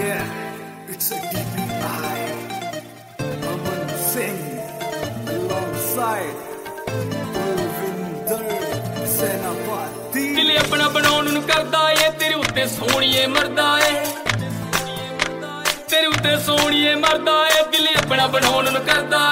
Yeah, it's a DPI. Aman Singh alongside Balvinder Senapati. ਦਿਲ ਆਪਣਾ ਬਣਾਉਣ ਨੂੰ ਕਰਦਾ ਏ ਤੇਰੇ ਉੱਤੇ ਸੋਹਣੀਏ ਮਰਦਾ ਏ ਤੇਰੇ ਉੱਤੇ ਸੋਹਣੀਏ ਮਰਦਾ ਏ ਦਿਲ ਆਪਣਾ ਬਣਾਉਣ ਨੂੰ ਕਰਦਾ